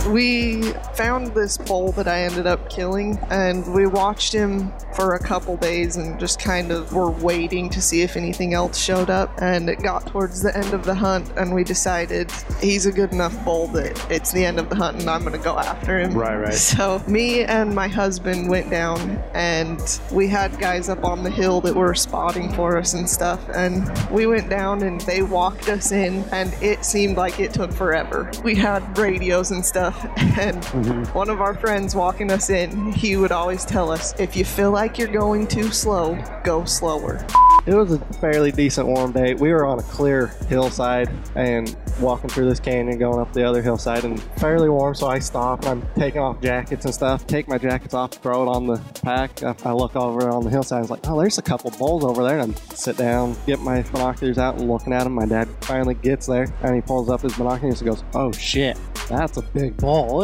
We found this bull that I ended up killing, and we watched him for a couple days and just kind of were waiting to see if anything else showed up. And it got towards the end of the hunt, and we decided he's a good enough bull that it's the end of the hunt and I'm going to go after him. Right. So me and my husband went down, and we had guys up on the hill that were spotting for us and stuff. And we went down and they walked us in, and it seemed like it took forever. We had radios and stuff, and one of our friends walking us in, he would always tell us, if you feel like you're going too slow, go slower. It was a fairly decent warm day. We were on a clear hillside and walking through this canyon, going up the other hillside, and fairly warm, so I stopped. I'm taking off jackets and stuff, take my jackets off, throw it on the pack. I look over on the hillside, I was like, oh, there's a couple bulls over there. And I sit down, get my binoculars out and looking at them. My dad finally gets there, and he pulls up his binoculars and goes, oh shit, that's a big bull.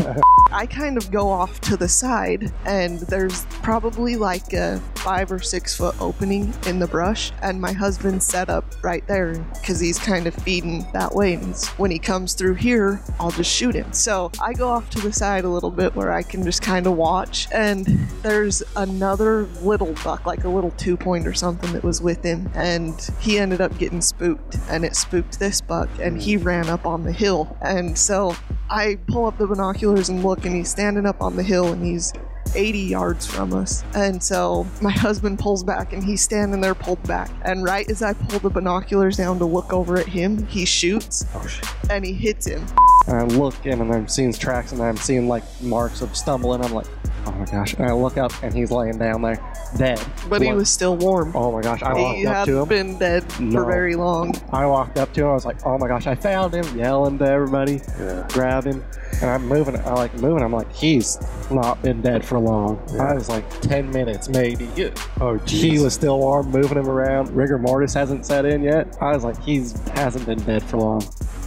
I kind of go off to the side, and there's probably like a 5 or 6 foot opening in the brush, and my husband's set up right there because he's kind of feeding that way, and when he comes through here, I'll just shoot him. So I go off to the side a little bit where I can just kind of watch, and there's another little buck, like a little 2-point or something, that was with him, and he ended up getting spooked, and it spooked this buck, and he ran up on the hill. And so I pull up the binoculars and look, and he's standing up on the hill, and he's 80 yards from us. And so my husband pulls back, and he's standing there pulled back, and right as I pull the binoculars down to look over at him, he shoots. Oh shit. And he hits him. And I'm looking, and I'm seeing tracks, and I'm seeing like marks of stumbling. I'm like, oh my gosh. And I look up, and he's laying down there dead. But he was still warm. Oh my gosh. I walked He up to him. hadn't been dead for very long. I walked up to him. I was like, oh my gosh, I found him, yelling to everybody, grab him. And I'm moving. I'm like, he's not been dead for long. I was like 10 minutes maybe. Oh, He was still warm, moving him around. Rigor mortis hasn't set in yet. I was like, hasn't been dead for long.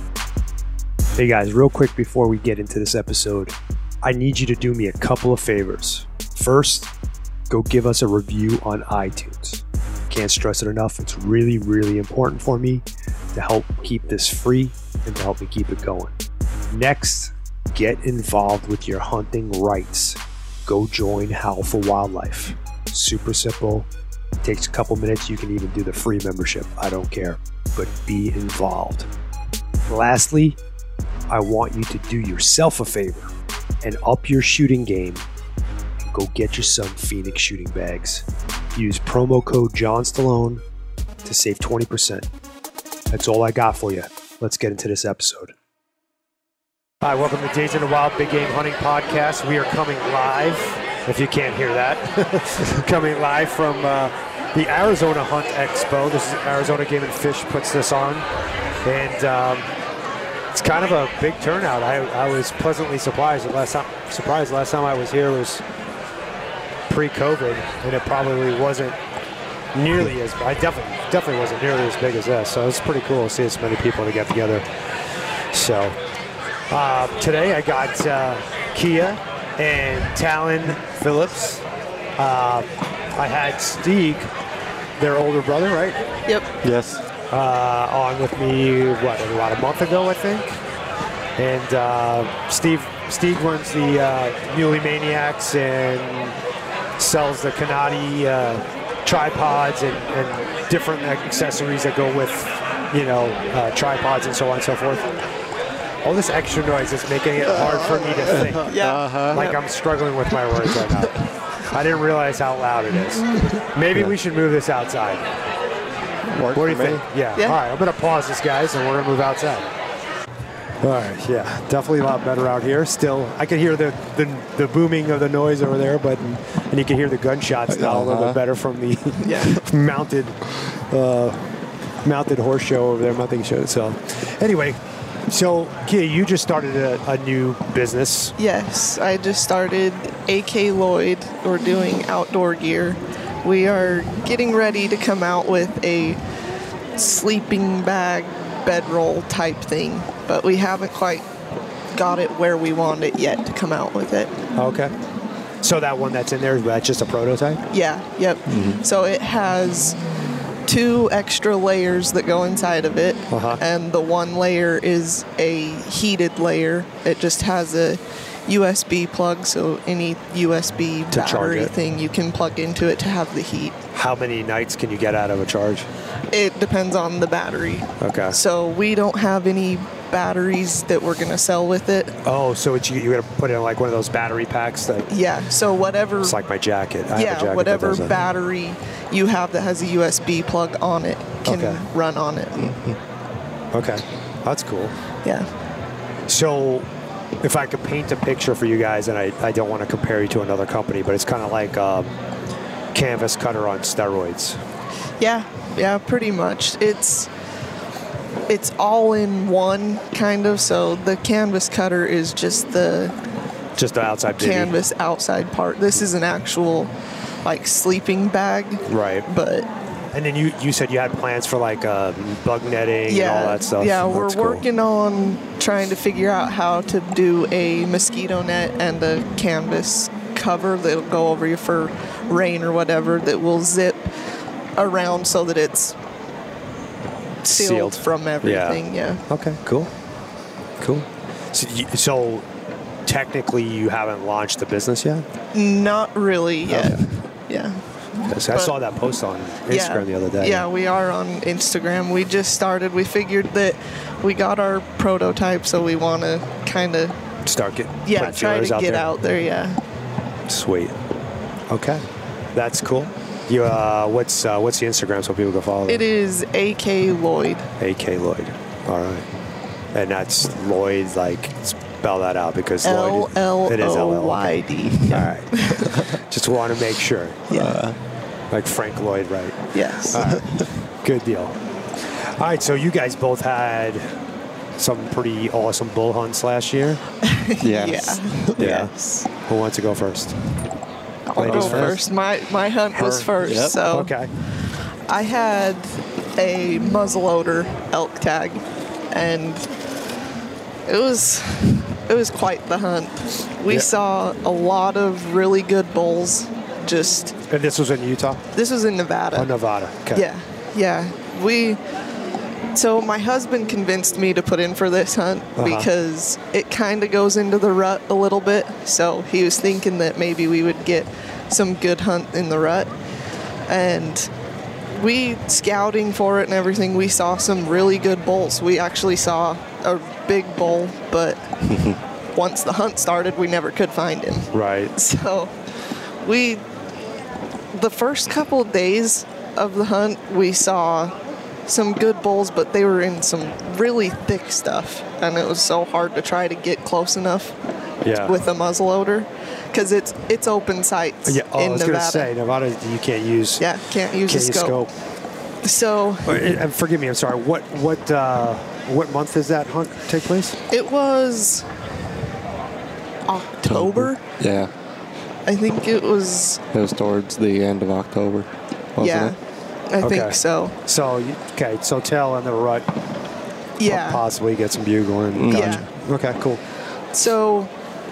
Hey guys, real quick before we get into this episode, I need you to do me a couple of favors. First, go give us a review on iTunes. Can't stress it enough. It's really, really important for me to help keep this free and to help me keep it going. Next, get involved with your hunting rights. Go join Howl for Wildlife. Super simple. It takes a couple minutes. You can even do the free membership. I don't care. But be involved. Lastly, I want you to do yourself a favor and up your shooting game and go get your some Phoenix shooting bags. Use promo code John Stallone to save 20%. That's all I got for you. Let's get into this episode. Hi, welcome to Days in the Wild Big Game Hunting Podcast. We are coming live, if you can't hear that, coming live from the Arizona Hunt Expo. This is Arizona Game and Fish puts this on, and it's kind of a big turnout. I was pleasantly surprised. Last time I was here was pre-COVID, and it probably wasn't nearly as. I definitely wasn't nearly as big as this. So it's pretty cool to see as many people to get together. So today I got Kia and Talon Phillips. I had Stieg, their older brother, right? Yep. Yes. On with me, about a month ago, I think. And Steve runs the Muley Maniacs and sells the Kanadi tripods and different accessories that go with, tripods and so on and so forth. All this extra noise is making it hard for me to think. Like I'm struggling with my words right now. I didn't realize how loud it is. Maybe we should move this outside. What do you think? Yeah. All right, I'm going to pause this, guys, and we're going to move outside. All right, yeah, definitely a lot better out here. Still, I can hear the booming of the noise over there, and you can hear the gunshots now a little bit better from the mounted horse show over there, mounting show. So, anyway, so Kia, you just started a new business. Yes, I just started AK Lloyd. We're doing outdoor gear. We are getting ready to come out with a sleeping bag bedroll type thing, but we haven't quite got it where we want it yet to come out with it. Okay. So that one that's in there, that's just a prototype? Yeah, yep. Mm-hmm. So it has 2 extra layers that go inside of it, Uh-huh. and the one layer is a heated layer. It just has a USB plug, so any USB To charge battery it. thing you can plug into it to have the heat. How many nights can you get out of a charge? It depends on the battery. Okay. So we don't have any batteries that we're going to sell with it. Oh, so it's you got to put in like one of those battery packs that Yeah, so whatever. it's like my jacket. I have a jacket Yeah, that whatever does that. battery you have that has a USB plug on it can Okay. run on it. Okay, that's cool. Yeah. So, if I could paint a picture for you guys, and I don't want to compare you to another company, but it's kind of like canvas cutter on steroids. Yeah, pretty much. It's all in one kind of. So the canvas cutter is just the Just the outside baby. canvas outside part. This is an actual like sleeping bag, Right. but And then you said you had plans for like bug netting and all that stuff. yeah, That's we're cool. working on trying to figure out how to do a mosquito net and a canvas cover that'll go over you for rain or whatever that will zip around so that it's sealed from everything. Yeah. Okay, cool. So technically you haven't launched the business yet? Not really yet. Okay. Yeah. Yes, I saw that post on Instagram the other day. Yeah, we are on Instagram. We just started. We figured that we got our prototype, so we want to kind of Start get putting try feelers to get there. out there. Yeah. Sweet. Okay, that's cool. You what's the Instagram so people can follow? It is AK Lloyd. AK Lloyd. All right, and that's Lloyd. Like spell that out because Lloyd. It is LLOYD. All right. Just want to make sure. Yeah. Like Frank Lloyd, right? Yes. All right. Good deal. All right, so you guys both had some pretty awesome bull hunts last year. Yes. Yeah. Yeah. Yes. Who wants to go first? I'll go Ladies first. My hunt was first, Yep. so Okay. I had a muzzleloader elk tag, and it was quite the hunt. We Yeah. saw a lot of really good bulls. Just And this was in Utah? this was in Nevada. Oh, Nevada. Okay. Yeah. So my husband convinced me to put in for this hunt because it kind of goes into the rut a little bit. So he was thinking that maybe we would get some good hunt in the rut. And we, scouting for it and everything, we saw some really good bulls. We actually saw a big bull, but once the hunt started, we never could find him. Right. So the first couple of days of the hunt, we saw some good bulls, but they were in some really thick stuff, and it was so hard to try to get close enough Yeah. with a muzzleloader because it's open sights Yeah. Oh, I in was Nevada. going to say, Nevada, you can't use. Yeah, can't use a scope. So And forgive me, I'm sorry. What month does that hunt take place? it was October. Yeah. I think it was. It was towards the end of October, wasn't Yeah, it? I Okay. think so. So, so tail in the rut, Yeah. possibly get some bugling. Yeah. Okay, cool. So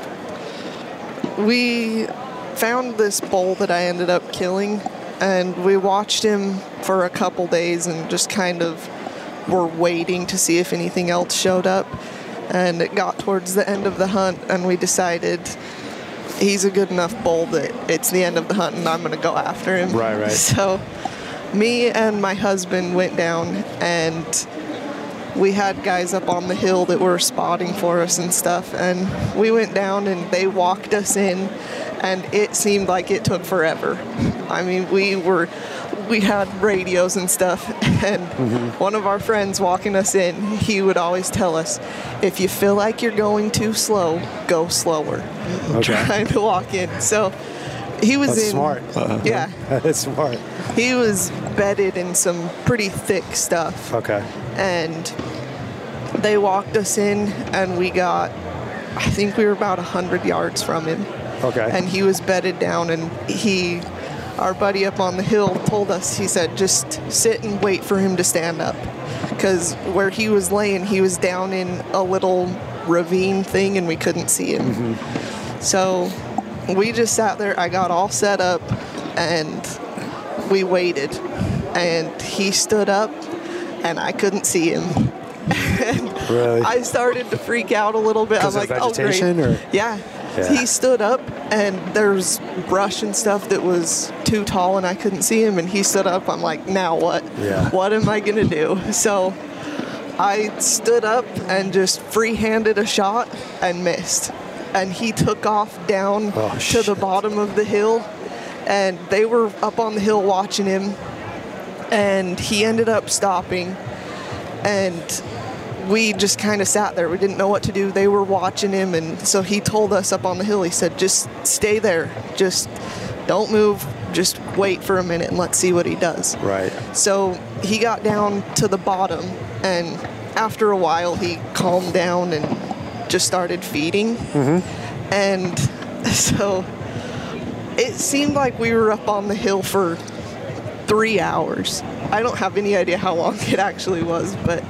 we found this bull that I ended up killing, and we watched him for a couple days and just kind of were waiting to see if anything else showed up. And it got towards the end of the hunt, and we decided he's a good enough bull that it's the end of the hunt and I'm going to go after him. Right. So me and my husband went down, and we had guys up on the hill that were spotting for us and stuff, and we went down and they walked us in, and it seemed like it took forever. I mean, we had radios and stuff, and one of our friends walking us in, he would always tell us, if you feel like you're going too slow, go slower. Okay. Trying to walk in. So he was That's in. smart. Yeah. That's smart. He was bedded in some pretty thick stuff. Okay. And they walked us in, and I think we were about 100 yards from him. Okay. And he was bedded down, and our buddy up on the hill told us, he said, just sit and wait for him to stand up. Because where he was laying, he was down in a little ravine thing, and we couldn't see him. So we just sat there. I got all set up, and we waited. and he stood up, and I couldn't see him. And Really? I started to freak out a little bit. I'm Because of like, oh, great. vegetation, or? Yeah. Yeah. He stood up, and there's brush and stuff that was too tall, and I couldn't see him. And he stood up. I'm like, now what? Yeah. What am I going to do? So I stood up and just free-handed a shot and missed. And he took off down Oh, to shit. the bottom of the hill, and they were up on the hill watching him. And he ended up stopping, and we just kind of sat there. We didn't know what to do. They were watching him, and so he told us up on the hill, he said, just stay there. Just don't move. Just wait for a minute and let's see what he does. Right. So he got down to the bottom, and after a while, he calmed down and just started feeding. And so it seemed like we were up on the hill for 3 hours. I don't have any idea how long it actually was, but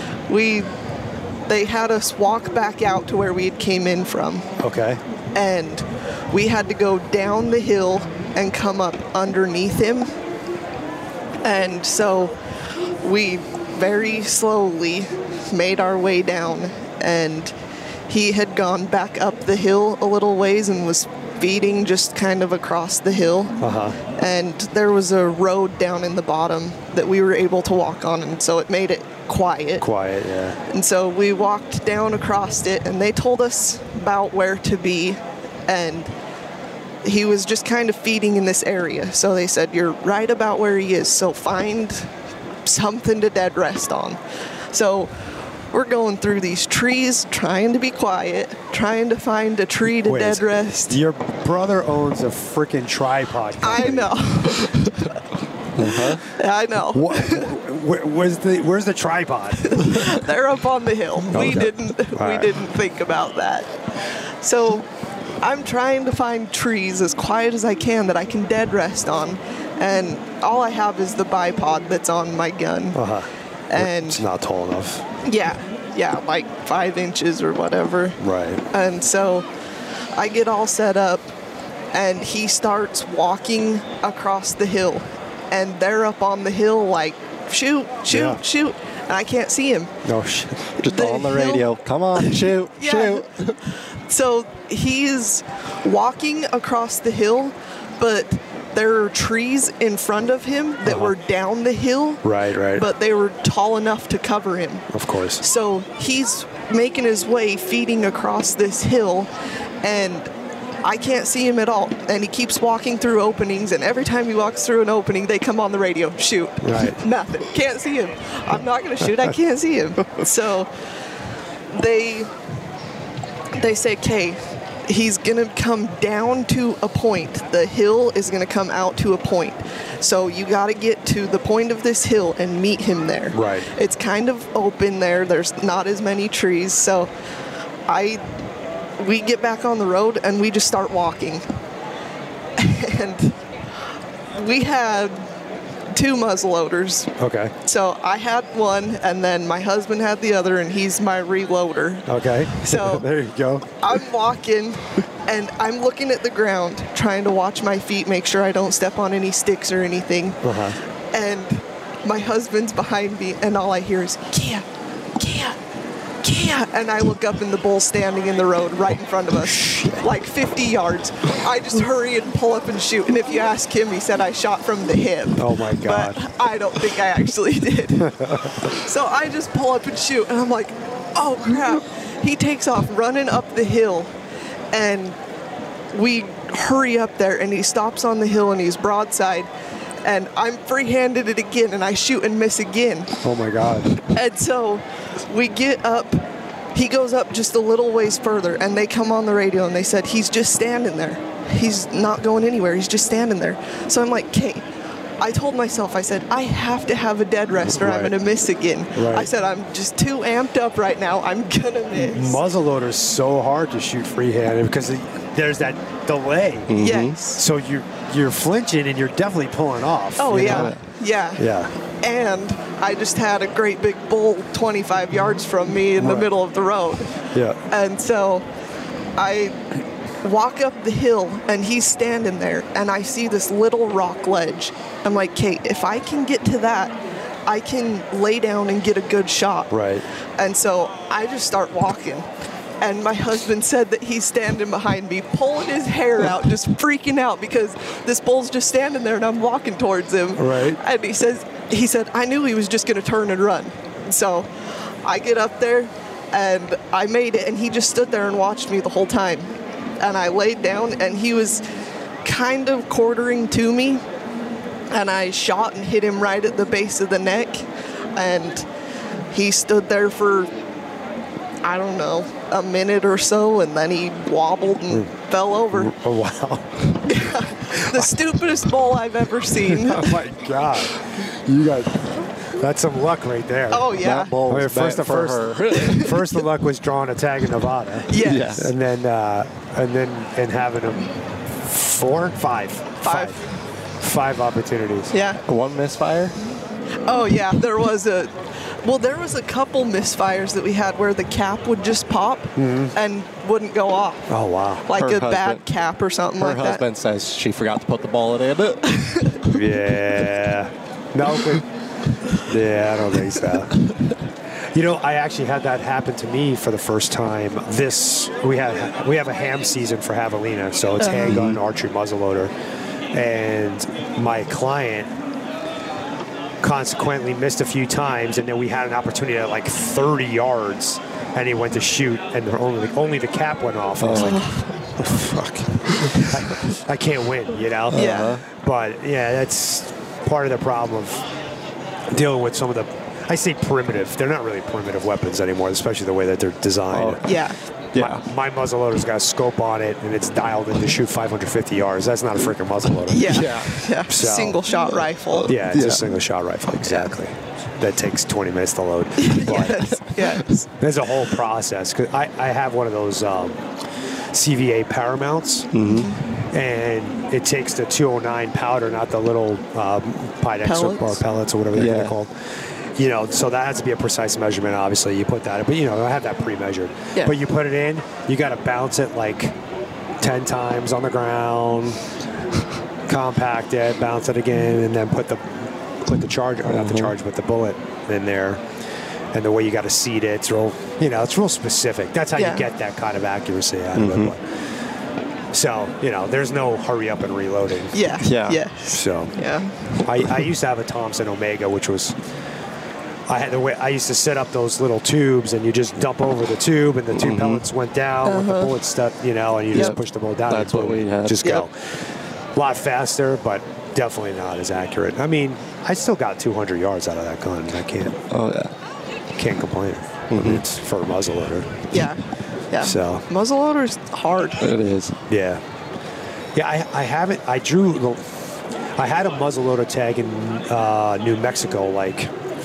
they had us walk back out to where we had came in from, Okay. and we had to go down the hill and come up underneath him. And so we very slowly made our way down, and he had gone back up the hill a little ways and was feeding just kind of across the hill. And there was a road down in the bottom that we were able to walk on, and so it made it quiet. Quiet, yeah. And so we walked down across it, and they told us about where to be, and he was just kind of feeding in this area. So they said, you're right about where he is, so find something to dead rest on. So we're going through these trees, trying to be quiet, trying to find a tree to Wait, dead rest. Your brother owns a freaking tripod company. I know. I know. Where's the tripod? They're up on the hill. We Okay. didn't right. think about that. So I'm trying to find trees as quiet as I can that I can dead rest on, and all I have is the bipod that's on my gun. And It's not tall enough. yeah, like 5 inches or whatever. Right. And so I get all set up, and he starts walking across the hill, and they're up on the hill like, shoot, Yeah. shoot, and I can't see him. Oh, shit. Just The on the hill- radio. Come on, shoot, Yeah. shoot. So he's walking across the hill, but there are trees in front of him that were down the hill, Right. but they were tall enough to cover him. Of course. So he's making his way, feeding across this hill, and I can't see him at all. And he keeps walking through openings, and every time he walks through an opening, they come on the radio, shoot. Right. Nothing. Can't see him. I'm not going to shoot. I can't see him. So they say, okay, he's going to come down to a point. The hill is going to come out to a point. So you got to get to the point of this hill and meet him there. Right. It's kind of open there. There's not as many trees. So we get back on the road and we just start walking. And we had 2 muzzleloaders. Okay. So I had one, and then my husband had the other, and he's my reloader. Okay. So there you go. I'm walking, and I'm looking at the ground, trying to watch my feet, make sure I don't step on any sticks or anything. And my husband's behind me, and all I hear is, Kia, Kia, Kia. And I look up, and the bull's standing in the road right in front of us, like 50 yards. I just hurry and pull up and shoot. And if you ask him, he said I shot from the hip. Oh, my God. But I don't think I actually did. So I just pull up and shoot, and I'm like, oh, crap. He takes off running up the hill, and we hurry up there, and he stops on the hill, and he's broadside, and I'm free-handed it again, and I shoot and miss again. Oh, my God. And so we get up, he goes up just a little ways further, and they come on the radio, and they said, he's just standing there. He's not going anywhere. He's just standing there. So I'm like, okay. I told myself, I said, I have to have a dead rest or I'm Right. going to miss again. Right. I said, I'm just too amped up right now. I'm going to miss. Muzzleloader is so hard to shoot freehanded because there's that delay. Yes. So you're flinching and you're definitely pulling off. Oh, you yeah. know? Yeah. Yeah. And I just had a great big bull 25 yards from me in the Right. middle of the road. Yeah. And so I walk up the hill, and he's standing there, and I see this little rock ledge, I'm like, Kate, if I can get to that, I can lay down and get a good shot. Right. And so I just start walking. And my husband said that he's standing behind me, pulling his hair out, just freaking out because this bull's just standing there and I'm walking towards him. Right. And he said, I knew he was just going to turn and run. So I get up there and I made it, and he just stood there and watched me the whole time. And I laid down and he was kind of quartering to me, and I shot and hit him right at the base of the neck. And he stood there for, I don't know, a minute or so, and then he wobbled and fell over. Oh, wow. The stupidest bull I've ever seen. Oh, my God. You guys, that's some luck right there. Oh, yeah. That bull was first the luck was drawing a tag in Nevada. Yes. And then having him five opportunities. Yeah. One misfire? Oh, yeah. There was a couple misfires that we had where the cap would just pop and wouldn't go off. Oh, wow. Like Her a bad husband- cap or something like Her that. husband says she forgot to put the bullet in it. Yeah. No, but yeah, I don't think so. You know, I actually had that happen to me for the first time. We have a ham season for javelina, so it's handgun, archery, muzzleloader, and my client consequently missed a few times, and then we had an opportunity at like 30 yards, and he went to shoot, and only the cap went off. I was like, oh, fuck, I can't win, you know? Yeah. But yeah, that's part of the problem of dealing with some of the, I say primitive, they're not really primitive weapons anymore, especially the way that they're designed. Yeah. Yeah. My muzzleloader's got a scope on it, and it's dialed in to shoot 550 yards. That's not a freaking muzzleloader. Yeah. Yeah. Yeah. So- Single shot rifle. Yeah, it's Yeah. a single shot rifle, exactly. That takes 20 minutes to load. Yes. Yes. There's a whole process. 'Cause I have one of those CVA power mounts, and it takes the 209 powder, not the little Pydex Pellets? or pellets or whatever they're Yeah. called. You know, so that has to be a precise measurement. Obviously, you put that in, but you know, I have that pre-measured. Yeah. But you put it in, you got to bounce it like 10 times on the ground, compact it, bounce it again, and then put the charge, or not the charge, but the bullet in there. And the way you got to seat it, it's real, it's real specific. That's how Yeah. you get that kind of accuracy out of it. But, so, there's no hurry up and reloading. Yeah. Yeah. Yes. So, Yeah. I used to have a Thompson Omega, which was, I used to set up those little tubes, and you just dump over the tube, and the two pellets went down with the bullet stuff, and you just Yep. push the bullet down. That's and what we had. Just Yep. go. A lot faster, but definitely not as accurate. I mean, I still got 200 yards out of that gun. I Oh, yeah. can't complain. I mean, it's for a muzzleloader. Yeah. Yeah. So. Muzzleloader's hard. It is. Yeah. Yeah, I haven't. I had a muzzleloader tag in New Mexico, like,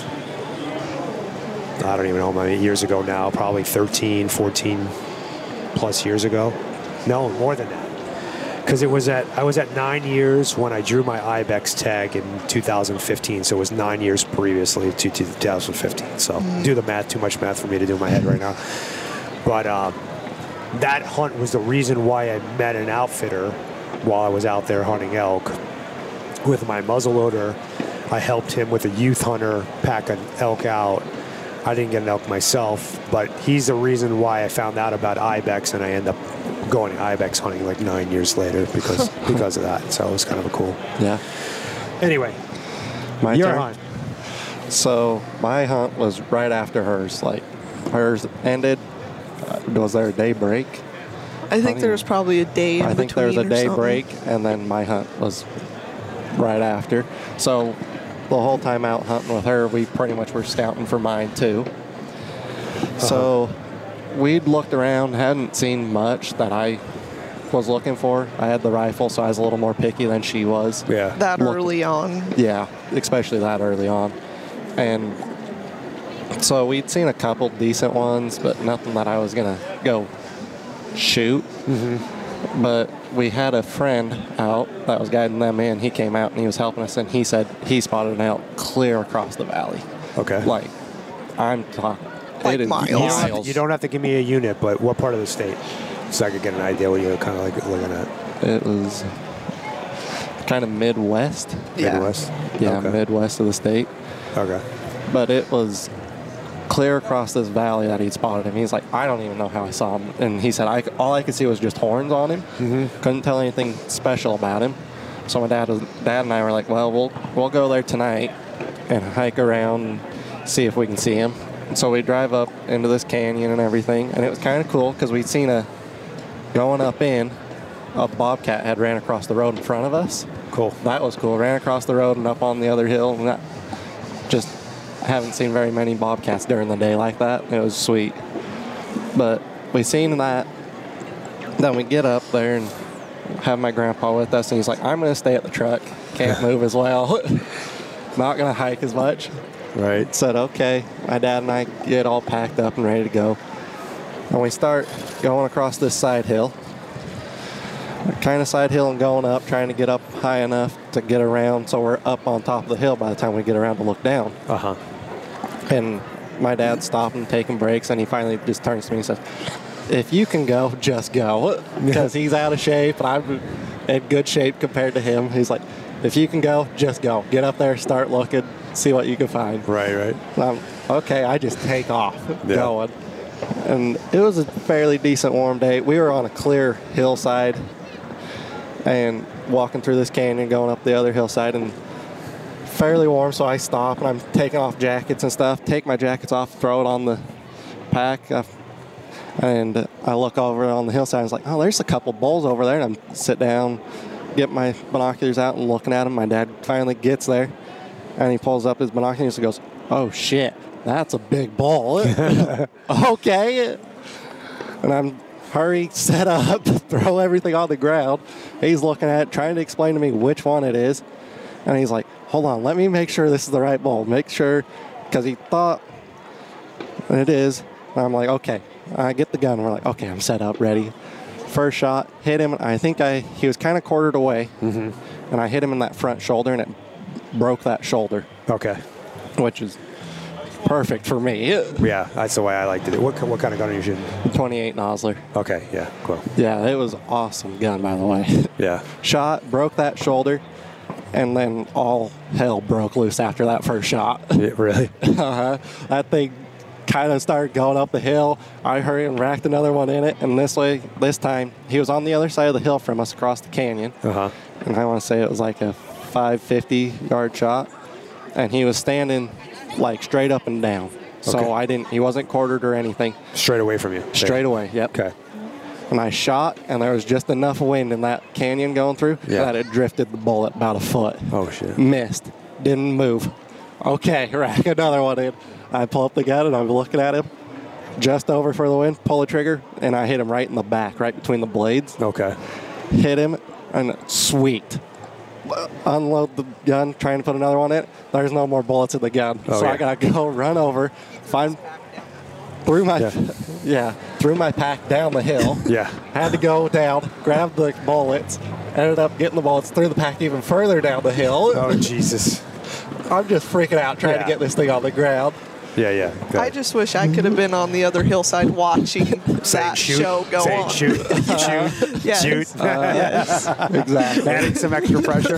I don't even know how many years ago now, probably 13, 14 plus years ago. No, more than that. Because I was at 9 years when I drew my IBEX tag in 2015, so it was 9 years previously to 2015. So do the math, too much math for me to do in my head right now. But that hunt was the reason why I met an outfitter while I was out there hunting elk. With my muzzleloader, I helped him with a youth hunter pack an elk out. I didn't get an elk myself, but he's the reason why I found out about IBEX, and I ended up going IBEX hunting like 9 years later because of that. So it was kind of a cool. Yeah. Anyway, My your turn. hunt. So my hunt was right after hers. Like, hers ended. Was there a day break? I think there was probably a day in I think there was a between or day something. break, and then my hunt was right after. So the whole time out hunting with her, we pretty much were scouting for mine too. So we'd looked around, hadn't seen much that I was looking for. I had the rifle, so I was a little more picky than she was. Yeah. That Look- early on. Yeah, especially that early on. And so we'd seen a couple decent ones, but nothing that I was going to go shoot. But we had a friend out that was guiding them in. He came out and he was helping us, and he said he spotted an elk clear across the valley. Okay. Like, I'm talking. Like it is miles. You don't have to give me a unit, but what part of the state? So I could get an idea what you're kind of like looking at. It was kind of Midwest. Yeah. Midwest? Yeah, Okay. Midwest of the state. Okay. But it was clear across this valley that he'd spotted him. He's like, I don't even know how I saw him. And he said, all I could see was just horns on him. Mm-hmm. Couldn't tell anything special about him. So my dad and I were like, well, we'll go there tonight and hike around and see if we can see him. And so we drive up into this canyon and everything. And it was kind of cool because we'd seen going up in, a bobcat had ran across the road in front of us. Cool. That was cool. Ran across the road and up on the other hill. And that just haven't seen very many bobcats during the day like that. It was sweet. But we seen that. Then we get up there and have my grandpa with us. And he's like, I'm going to stay at the truck. Can't move as well. Not going to hike as much. Right. Said, okay. My dad and I get all packed up and ready to go. And we start going across this side hill. Kind of side hill and going up, trying to get up high enough to get around so we're up on top of the hill by the time we get around to look down. Uh-huh. And my dad's stopping, taking breaks, and he finally just turns to me and says, if you can go, just go. Because he's out of shape, and I'm in good shape compared to him. He's like, if you can go, just go. Get up there, start looking, see what you can find. Right. Okay, I just take off going. And it was a fairly decent warm day. We were on a clear hillside and walking through this canyon, going up the other hillside, and fairly warm, so I stop and I'm taking off jackets and stuff. Take my jackets off, throw it on the pack, and I look over on the hillside. I was like, oh, there's a couple bulls over there. And I sit down, get my binoculars out and looking at them. My dad finally gets there, and he pulls up his binoculars and goes, oh, shit, that's a big bull. Okay. And I'm hurry, set up, throw everything on the ground. He's looking at it, trying to explain to me which one it is. And he's like, hold on, let me make sure this is the right bull. Make sure, because he thought it is. And I'm like, okay. I get the gun. We're like, okay, I'm set up, ready. First shot, hit him. I think he was kind of quartered away. Mm-hmm. And I hit him in that front shoulder, and it broke that shoulder. Okay. Which is perfect for me. Yeah, that's the way I liked it. What kind of gun are you shooting? 28 Nosler. Okay, yeah, cool. Yeah, it was an awesome gun, by the way. Yeah. Shot, broke that shoulder, and then all hell broke loose after that first shot. Yeah, really? That thing kind of started going up the hill. I hurried and racked another one in it, and this time, he was on the other side of the hill from us across the canyon. Uh-huh. And I want to say it was like a 550-yard shot, and he was standing like straight up and down. So Okay. he wasn't quartered or anything. Straight away from you? Straight away, yep. Okay. And I shot, and there was just enough wind in that canyon going through that it drifted the bullet about a foot. Oh, shit. Missed. Didn't move. Okay, rack another one in. I pull up the gun, and I'm looking at him. Just over for the wind, pull the trigger, and I hit him right in the back, right between the blades. Okay. Hit him, and sweet. Unload the gun, trying to put another one in. There's no more bullets in the gun. So I got to go run over, threw my pack down the hill. Yeah. Had to go down, grab the bullets, ended up getting the bullets, threw the pack even further down the hill. Oh, Jesus. I'm just freaking out trying to get this thing on the ground. Yeah. I just wish I could have been on the other hillside watching that show go on. Shoot. Yes. Shoot. Yes. Exactly. Adding some extra pressure.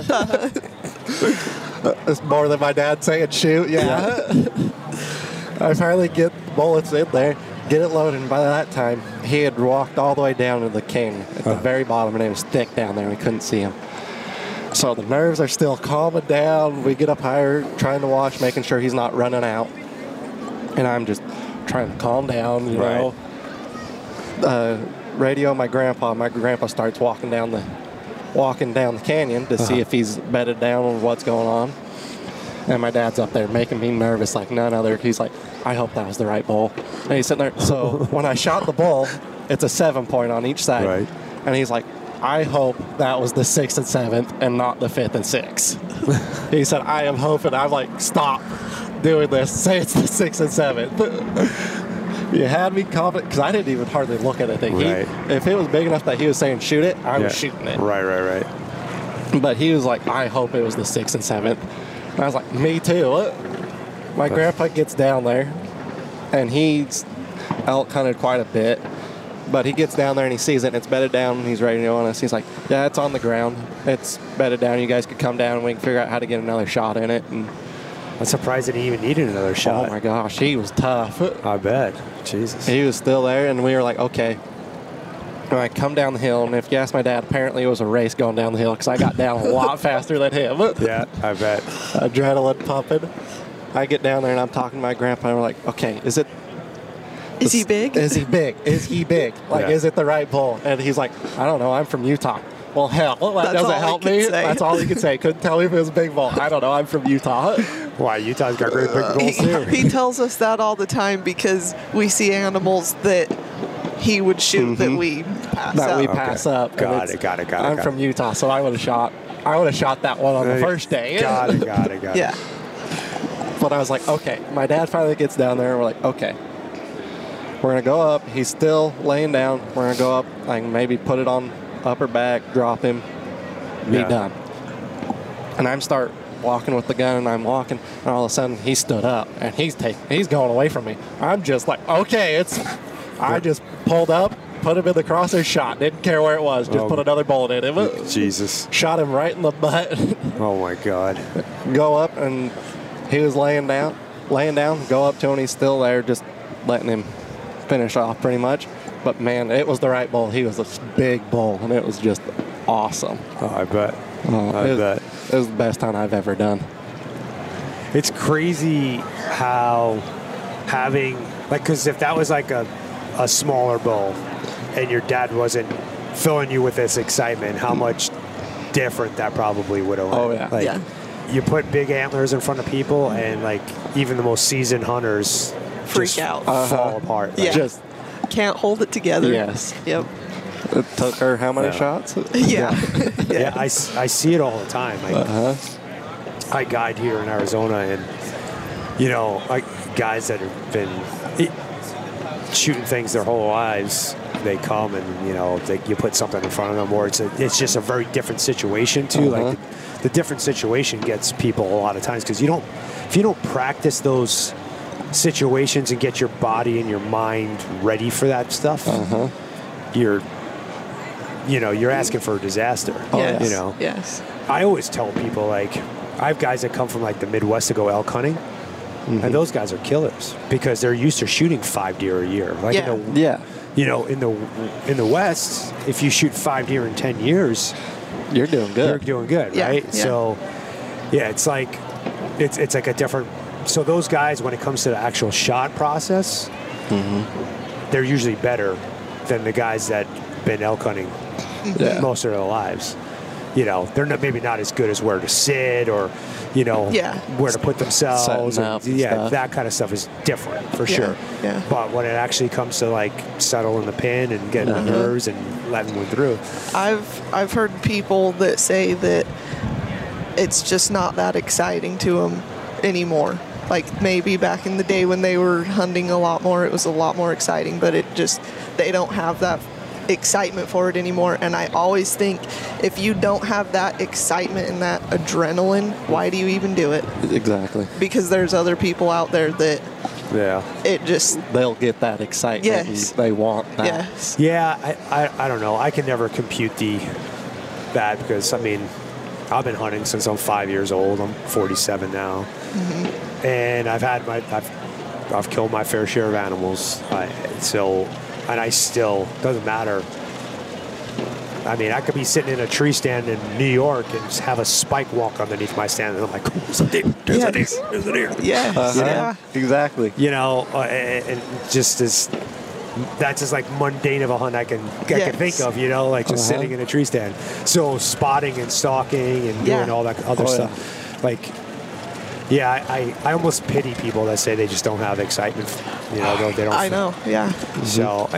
It's more than my dad saying shoot. Yeah. I finally get the bullets in there, get it loaded, and by that time, he had walked all the way down to the canyon at the very bottom, and it was thick down there, and we couldn't see him. So the nerves are still calming down. We get up higher, trying to watch, making sure he's not running out. And I'm just trying to calm down, you know. Radio my grandpa. My grandpa starts walking down the canyon to see if he's bedded down on what's going on. And my dad's up there making me nervous like none other. He's like, I hope that was the right bull. And he's sitting there. So when I shot the bull, it's a 7-point on each side. Right. And he's like, I hope that was the 6th and 7th and not the 5th and 6th. He said, I am hoping. I'm like, stop doing this. Say it's the 6th and 7th. You had me confident because I didn't even hardly look at the thing. Right. If it was big enough that he was saying shoot it, I was shooting it. Right. But he was like, I hope it was the 6th and 7th. And I was like, me too. My grandpa gets down there, and he's elk hunted quite a bit. But he gets down there and he sees it and it's bedded down and he's ready to go on us. He's like, yeah, it's on the ground. It's bedded down. You guys could come down and we can figure out how to get another shot in it. And I'm surprised that he even needed another shot. oh my gosh, he was tough. I bet. Jesus. He was still there and we were like, okay. And I come down the hill, and if you ask my dad, apparently it was a race going down the hill because I got down a lot faster than him. Yeah, I bet. Adrenaline pumping. I get down there and I'm talking to my grandpa and we're like, okay, is he big? Is he big? Is he big? Like, Yeah. is it the right bull? And he's like, I don't know. I'm from Utah. Well, hell, that doesn't help me. That's all he could say. Couldn't tell me if it was a big bull. I don't know. I'm from Utah. Why? Utah's got great big bulls too. He tells us that all the time because we see animals that he would shoot that we pass That up. we pass up. And Got it's- it, got it. I'm from Utah, so I would have shot that one on the first day. Got it. Yeah. But I was like, okay. My dad finally gets down there, and we're like, okay. We're going to go up. He's still laying down. We're going to go up. I can maybe put it on upper back, drop him, be Yeah. done. And I'm start walking with the gun, and I'm walking, and all of a sudden he stood up, and he's going away from me. I'm just like, okay, I just pulled up, put him in the crosshair, shot. Didn't care where it was. Just put another bullet in him. Jesus. Shot him right in the butt. Oh my God. Go up, and he was laying down. Go up to him, he's still there, just letting him finish off pretty much. But man, it was the right bull. He was a big bull, and it was just awesome. Oh, I bet. It was the best hunt I've ever done. It's crazy how having, like, because if that was like a smaller bull and your dad wasn't filling you with this excitement, how much different that probably would have went. Oh, yeah. Like, Yeah. you put big antlers in front of people and, like, even the most seasoned hunters Freak just out. fall apart. Like, Yeah. Just Can't hold it together. yes. Yep. It took her how many Yeah. shots? Yeah. Yeah, I see it all the time. Like, I guide here in Arizona, and like guys that have been shooting things their whole lives, they come and you put something in front of them, or it's just a very different situation too. Like the different situation gets people a lot of times because if you don't practice those situations and get your body and your mind ready for that stuff, you're asking for a disaster. Yes. You know. Yes. I always tell people, like, I have guys that come from like the Midwest to go elk hunting, and those guys are killers because they're used to shooting 5 deer a year. Like Yeah. in the West, if you shoot 5 deer in 10 years, You're doing you're good. doing good, Yeah, right? yeah. So, yeah, it's like a different. So those guys, when it comes to the actual shot process, they're usually better than the guys that been elk hunting Yeah. most of their lives. They're maybe not as good as where to sit or, where to put themselves. Setting up and Yeah, stuff. that kind of stuff is different for Yeah, sure. yeah. But when it actually comes to like settling the pin and getting the nerves and letting one through, I've heard people that say that it's just not that exciting to them anymore. Like maybe back in the day when they were hunting a lot more, it was a lot more exciting, but they don't have that excitement for it anymore. And I always think if you don't have that excitement and that adrenaline, why do you even do it? Exactly. Because there's other people out there that yeah. it just, They'll get that excitement. Yes. And they want that. yes. Yeah, I don't know. I can never compute that because, I mean, I've been hunting since I'm 5 years old. I'm 47 now. And I've killed my fair share of animals. And I still, doesn't matter. I mean, I could be sitting in a tree stand in New York and just have a spike walk underneath my stand, and I'm like, there's a deer, there's a deer, there's a deer. Yes. Yeah. Exactly. And just as that's just like mundane of a hunt I can think of, like just sitting in a tree stand. So spotting and stalking and doing all that other stuff, like. Yeah, I almost pity people that say they just don't have excitement. They don't. I know. Yeah. So,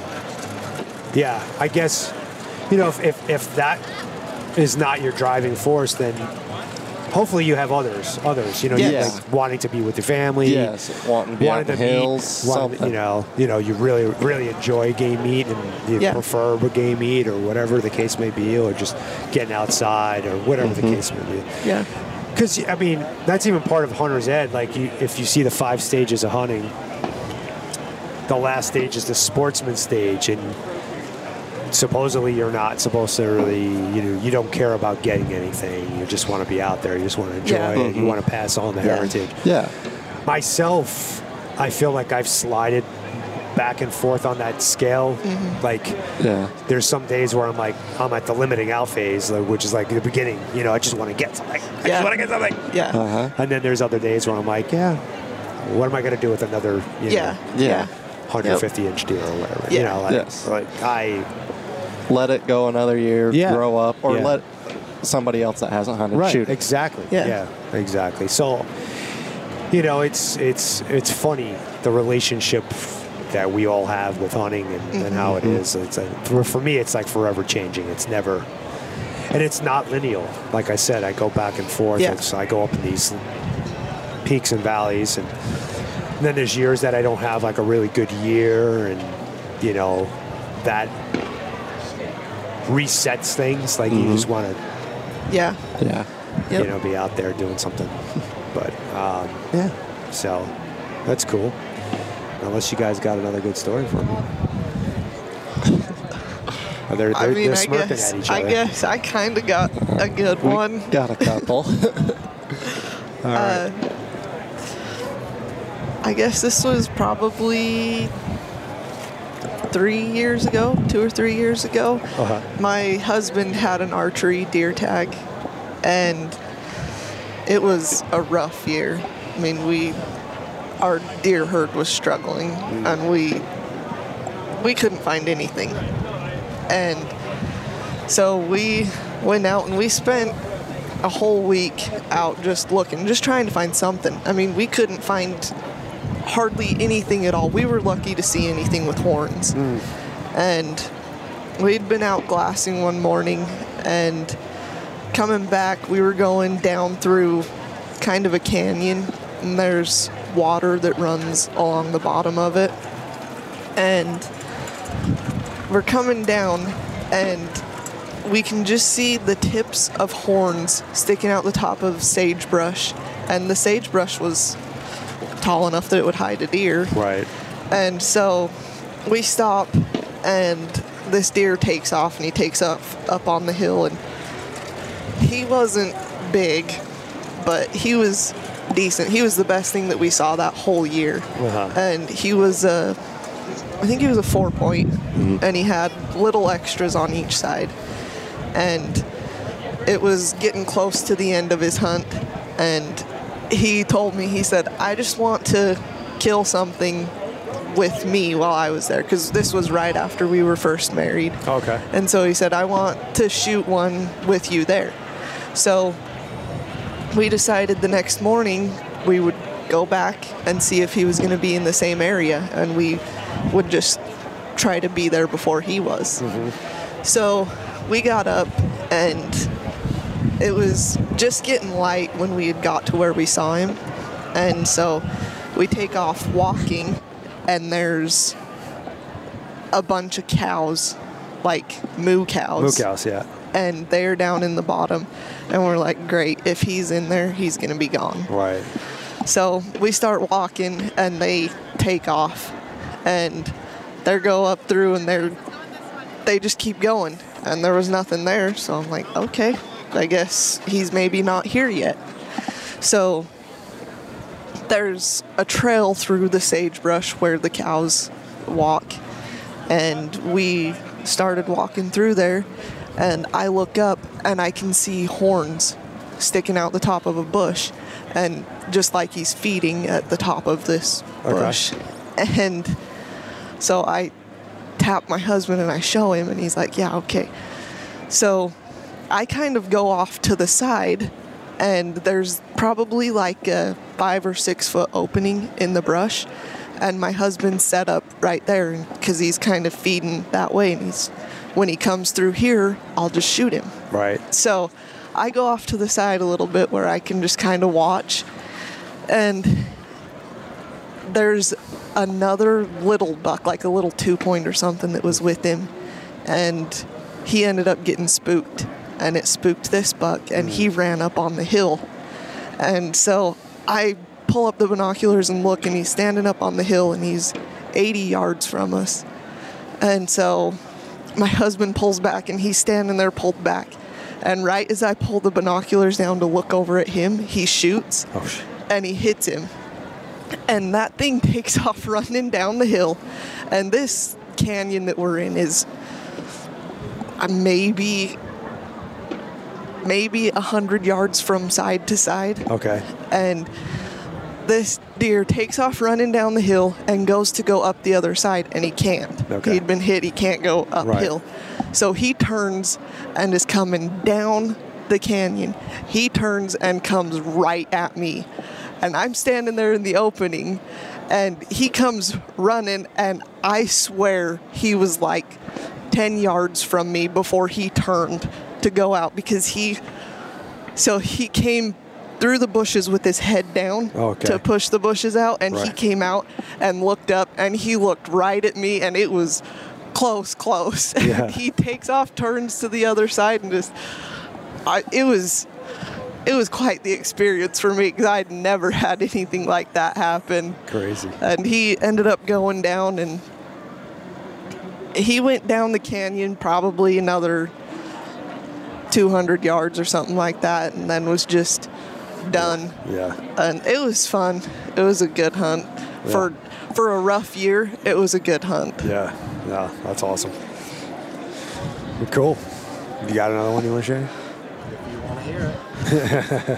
yeah, I guess, if that is not your driving force, then hopefully you have others. Yes. Like wanting to be with your family. Yes, wanting to be out in the hills, something. You really, really enjoy game meat and you prefer game meat or whatever the case may be, or just getting outside or whatever the case may be. Yeah. Because, I mean, that's even part of hunter's ed. Like, if you see the 5 stages of hunting, the last stage is the sportsman stage, and supposedly you're not supposed to really, you don't care about getting anything. You just want to be out there. You just want to enjoy it. You want to pass on the heritage. Yeah. Myself, I feel like I've slided back and forth on that scale. Like, there's some days where I'm at the limiting out phase, which is like the beginning. I just want to get something. I just want to get something. Yeah. And then there's other days where I'm like, what am I going to do with another, 150-inch deer or whatever? Like I let it go another year, grow up, or Yeah. let somebody else that hasn't hunted Right, shoot it. exactly. Yeah. Exactly. So, it's funny, the relationship that we all have with hunting and how it is. It's for me, it's like forever changing. It's never, and it's not linear. Like I said, I go back and forth. Yeah. I go up in these peaks and valleys, and then there's years that I don't have like a really good year, and that resets things. Like you just want to, Yeah. be out there doing something. But so that's cool. Unless you guys got another good story for me. They're smirking at each other. I guess I kind of got a good one. Got a couple. All right. I guess this was probably 3 years ago, 2 or 3 years ago. My husband had an archery deer tag, and it was a rough year. I mean, our deer herd was struggling, and we couldn't find anything. And so we went out and we spent a whole week out just looking, just trying to find something. I mean, we couldn't find hardly anything at all. We were lucky to see anything with horns. And we'd been out glassing one morning, and coming back, we were going down through kind of a canyon, and there's water that runs along the bottom of it. And we're coming down, and we can just see the tips of horns sticking out the top of sagebrush, and the sagebrush was tall enough that it would hide a deer. Right. And so we stop, and this deer takes off, and he takes up on the hill, and he wasn't big, but he was decent. He was the best thing that we saw that whole year. And he was I think he was a 4-point, and he had little extras on each side. And it was getting close to the end of his hunt, and he told me, he said, I just want to kill something with me while I was there, because this was right after we were first married. Okay. And so he said, I want to shoot one with you there. So we decided the next morning we would go back and see if he was going to be in the same area, and we would just try to be there before he was. So we got up, and it was just getting light when we had got to where we saw him. And so we take off walking, and there's a bunch of cows, like moo cows. Moo cows, yeah. And they're down in the bottom, and we're like, great, if he's in there, he's gonna be gone. Right. So we start walking, and they take off, and they go up through, and they just keep going, and there was nothing there. So I'm like, okay, I guess he's maybe not here yet. So there's a trail through the sagebrush where the cows walk, and we started walking through there, and I look up, and I can see horns sticking out the top of a bush, and just like he's feeding at the top of this bush. And so I tap my husband, and I show him, and he's like, yeah, okay. So I kind of go off to the side, and there's probably like a 5 or 6 foot opening in the brush, and my husband's set up right there because he's kind of feeding that way, and when he comes through here, I'll just shoot him. Right. So I go off to the side a little bit where I can just kind of watch, and there's another little buck, like a little 2-point or something, that was with him, and he ended up getting spooked, and it spooked this buck, and he ran up on the hill. And so I pull up the binoculars and look, and he's standing up on the hill, and he's 80 yards from us. And so my husband pulls back, and he's standing there pulled back. And right as I pull the binoculars down to look over at him, he shoots, and he hits him. And that thing takes off running down the hill. And this canyon that we're in is maybe 100 yards from side to side. Okay. And this deer takes off running down the hill and goes to go up the other side, and he can't. Okay. He'd been hit. He can't go uphill. Right. So he turns and is coming down the canyon. He turns and comes right at me. And I'm standing there in the opening, and he comes running, and I swear he was like 10 yards from me before he turned to go out, because he came through the bushes with his head down to push the bushes out, and he came out and looked up, and he looked right at me, and it was close. Yeah. He takes off, turns to the other side, and it was quite the experience for me, because I'd never had anything like that happen. Crazy. And he ended up going down, and he went down the canyon probably another 200 yards or something like that, and then was just done. Yeah. And it was fun. It was a good hunt. Yeah. For a rough year, it was a good hunt. Yeah, that's awesome. Well, cool. You got another one you want to share? If you want to hear it.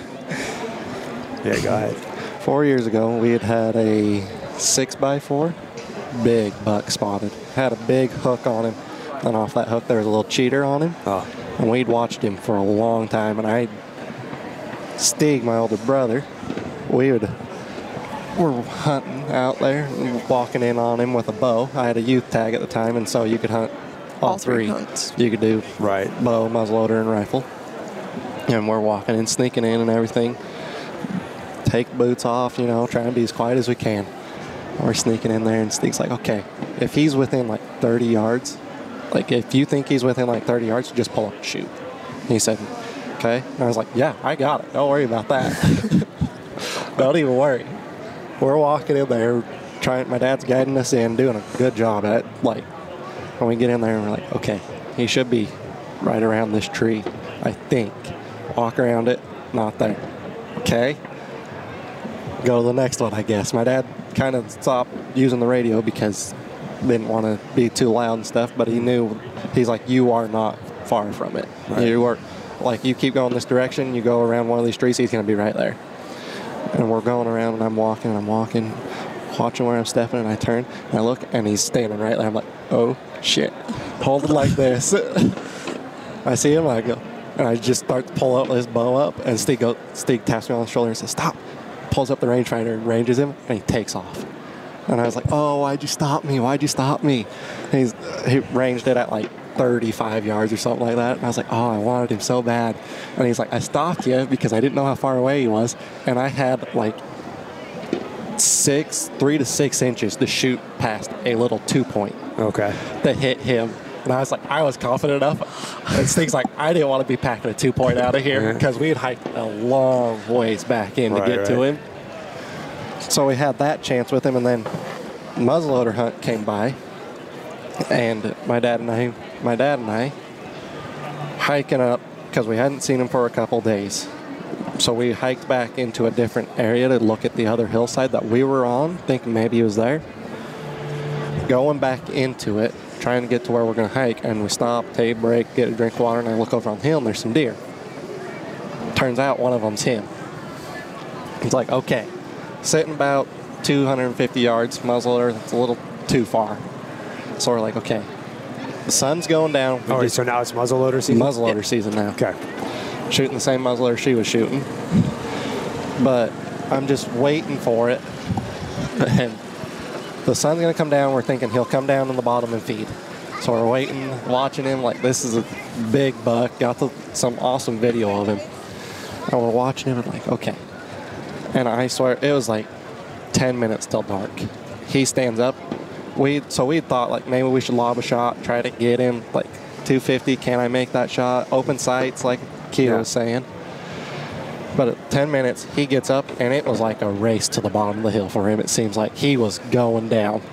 Yeah, go ahead. 4 years ago, we had a 6x4, big buck spotted. Had a big hook on him, and off that hook there was a little cheater on him. Oh. And we'd watched him for a long time, and Stig, my older brother, we're hunting out there, walking in on him with a bow. I had a youth tag at the time, and so you could hunt all three hunts. You could do Right. bow, muzzleloader, and rifle. And we're walking in, sneaking in and everything. Take boots off, trying to be as quiet as we can. We're sneaking in there, and Stig's like, okay, if he's within like 30 yards, like if you think he's within like 30 yards, just pull up and shoot. And he said, okay. And I was like, yeah, I got it. Don't worry about that. Don't even worry. We're walking in there, my dad's guiding us in, doing a good job at it. Like, when we get in there, and we're like, okay, he should be right around this tree, I think. Walk around it, not there. Okay. Go to the next one, I guess. My dad kind of stopped using the radio because didn't want to be too loud and stuff, but he knew, he's like, you are not far from it. Right. You are, like, you keep going this direction, you go around one of these trees, he's going to be right there. And we're going around, and I'm walking, watching where I'm stepping, and I turn, and I look, and he's standing right there. I'm like, oh, shit. Hold it like this. I see him, I go, and I just start to pull up this bow up, and Stig taps me on the shoulder and says, stop. Pulls up the rangefinder and ranges him, and he takes off. And I was like, oh, why'd you stop me? And he ranged it at like 35 yards or something like that. And I was like, oh, I wanted him so bad. And he's like, I stopped you because I didn't know how far away he was. And I had like 3 to 6 inches to shoot past a little 2-point. Okay. That hit him. And I was like, I was confident enough. And Stig's like, I didn't want to be packing a 2-point out of here because we had hiked a long ways back in to get to him. So we had that chance with him, and then muzzleloader hunt came by, and my dad and I hiking up because we hadn't seen him for a couple days. So we hiked back into a different area to look at the other hillside that we were on, thinking maybe he was there. Going back into it, trying to get to where we're going to hike, and we stop, take a break, get a drink of water, and I look over on the hill, and there's some deer. Turns out one of them's him. He's like, okay, sitting about 250 yards, muzzleloader, that's a little too far. So we're like, okay, the sun's going down. So now it's muzzleloader season? Muzzleloader season now. Okay. Shooting the same muzzleloader she was shooting. But I'm just waiting for it. And the sun's going to come down. We're thinking he'll come down on the bottom and feed. So we're waiting, watching him like this is a big buck. Got some awesome video of him. And we're watching him and like, okay. And I swear, it was like 10 minutes till dark. He stands up. We thought like maybe we should lob a shot, try to get him like 250. Can I make that shot? Open sights, like Keita was saying. But at 10 minutes, he gets up, and it was like a race to the bottom of the hill for him. It seems like he was going down.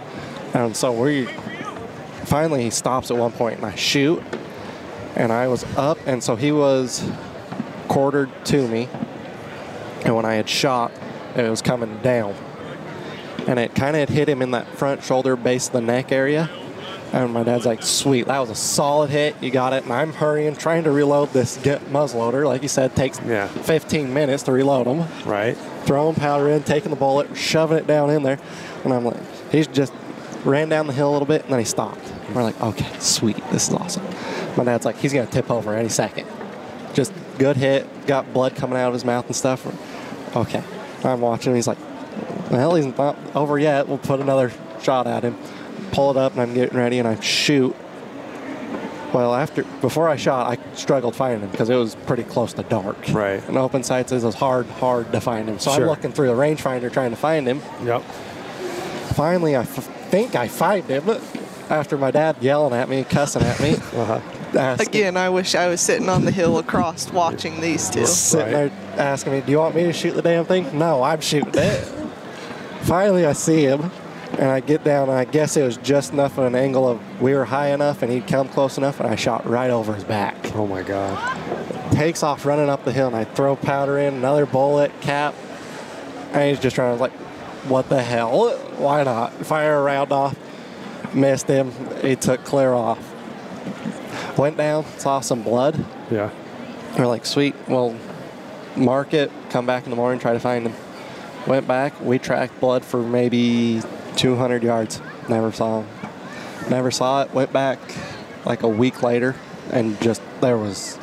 And so finally he stops at one point, and I shoot, and I was up, and so he was quartered to me, and when I had shot, it was coming down, and it kind of had hit him in that front shoulder, base of the neck area. And my dad's like, sweet, that was a solid hit. You got it. And I'm hurrying, trying to reload this muzzleloader. Like you said, takes 15 minutes to reload them. Right. Throwing powder in, taking the bullet, shoving it down in there. And I'm like, he's just ran down the hill a little bit, and then he stopped. We're like, okay, sweet. This is awesome. My dad's like, he's going to tip over any second. Just good hit. Got blood coming out of his mouth and stuff. Okay. I'm watching. He's like, well, he's not over yet. We'll put another shot at him. Pull it up, and I'm getting ready, and I shoot. Well, before I shot, I struggled finding him because it was pretty close to dark. Right. And open sights is hard to find him. So I'm looking through the rangefinder trying to find him. Yep. Finally, I think I find him after my dad yelling at me, cussing at me. Again, I wish I was sitting on the hill across watching these two. Sitting there asking me, do you want me to shoot the damn thing? No, I'm shooting it. Finally, I see him. And I get down, and I guess it was just enough of an angle of we were high enough, and he'd come close enough, and I shot right over his back. Oh, my God. Takes off running up the hill, and I throw powder in, another bullet, cap, and he's just trying to like, what the hell? Why not? Fire a round off. Missed him. He took clear off. Went down, saw some blood. Yeah. We're like, sweet, well, mark it, come back in the morning, try to find him. Went back, we tracked blood for maybe 200 yards. Never saw him. Never saw it. Went back like a week later, and just there was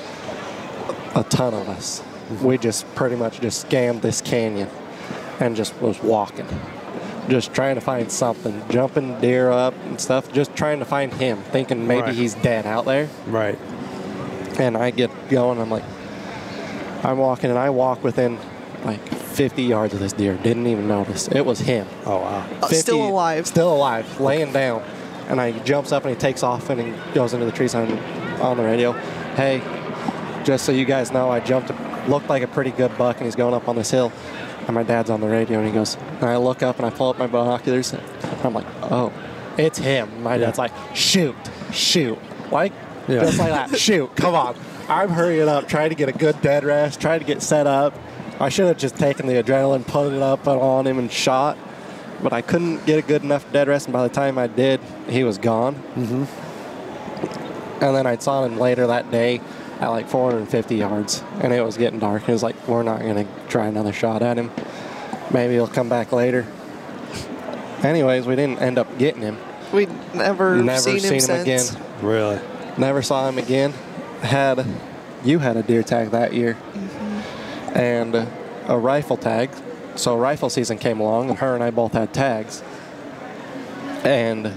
a ton of us. Mm-hmm. We just pretty much just scanned this canyon and just was walking. Just trying to find something. Jumping deer up and stuff. Just trying to find him, thinking maybe he's dead out there. Right. And I get going. I'm walking, and I walk within like 50 yards of this deer. Didn't even notice. It was him. Oh, wow. 50, Still alive. Still alive, laying down. And he jumps up, and he takes off, and he goes into the trees on the radio. Hey, just so you guys know, I jumped, looked like a pretty good buck, and he's going up on this hill. And my dad's on the radio, and he goes, and I look up, and I pull up my binoculars, and I'm like, oh, it's him. My dad's like, shoot. Like, just like that. Shoot, come on. I'm hurrying up, trying to get a good dead rest, trying to get set up. I should have just taken the adrenaline, put it up on him, and shot. But I couldn't get a good enough dead rest, and by the time I did, he was gone. Mm-hmm. And then I saw him later that day at like 450 yards, and it was getting dark. It was like, we're not going to try another shot at him. Maybe he'll come back later. Anyways, we didn't end up getting him. We'd never seen him since. Again. Really? Never saw him again. You had a deer tag that year. Mm-hmm. And a rifle tag. So rifle season came along, and her and I both had tags. And